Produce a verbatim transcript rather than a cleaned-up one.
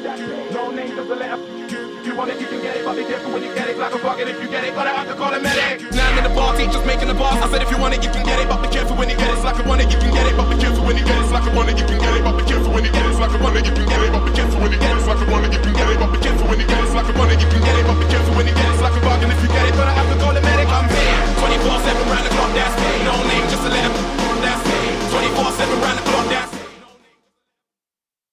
No name, just a letter. If you want it, you can get it, but be careful when you get it. Like a bucket if you get it, but I have to call a medic. Now I'm in the party, just making the boss. I said if you want it, you can get it, but be careful when you get it. It's like a want it, you can get it, but be careful when you get it. It's like a want it, you can get it, but be careful when you get it. It's like a